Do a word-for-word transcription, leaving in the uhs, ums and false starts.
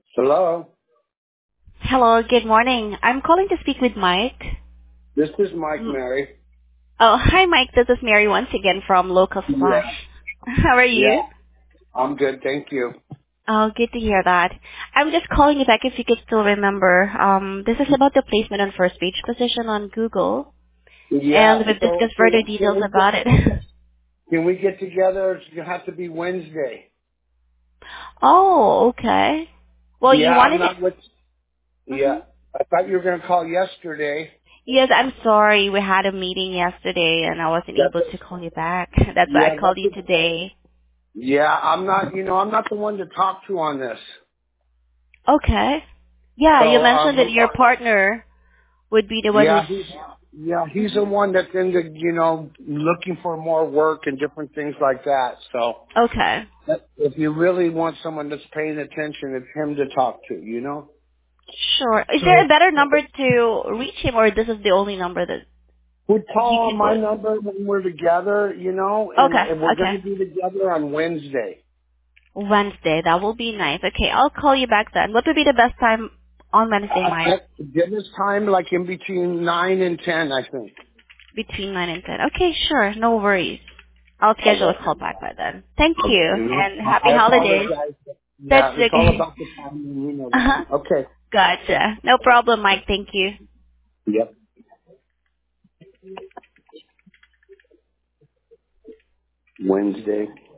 Hello, Hello, good morning. I'm calling to speak with Mike. this is Mike Mm, Mary. Oh, hi Mike. This is Mary once again from Local Splash. Yeah, How are yeah, you? I'm good, thank you. Oh, good to hear that. I'm just calling you back if you could still remember. Um, this is about the placement on first page position on Google, and Yeah, we've so discussed can, further can details we get about it. can we get together? It's gonna have to be Wednesday. Oh, okay. Well, Yeah, you I'm wanted it. not with. Yeah, hmm I thought you were gonna call yesterday. Yes, I'm sorry. We had a meeting yesterday, and I wasn't That's able it. to call you back. That's why Yeah, I called that's you it. today. Yeah, I'm not. You know, I'm not the one to talk to on this. Okay. Yeah, you So, mentioned that um, your partner would be the one who's. yeah, he's yeah, he's the Mhm. one that's into you know looking for more work and different things like that. So. Okay. If you really want someone that's paying attention, it's him to talk to, you know? Sure. Is there So a better number to reach him, or this is the only number that we he call on can my put? number when we're together, you know, and, Okay. and we're going to Okay. be together on Wednesday. Wednesday. That will be nice. Okay, I'll call you back then. What would be the best time on Wednesday, I, Mike? I, dinner's time, like in between nine and ten, I think. Between nine and ten. Okay, sure. No worries. I'll schedule a Okay. call back by then. Thank you, Mhm. and happy I holidays. apologize. That's Yeah, it's all okay. about the timing, you know that. Uh-huh. Okay. Gotcha. No problem, Mike. Thank you. Yep. Wednesday.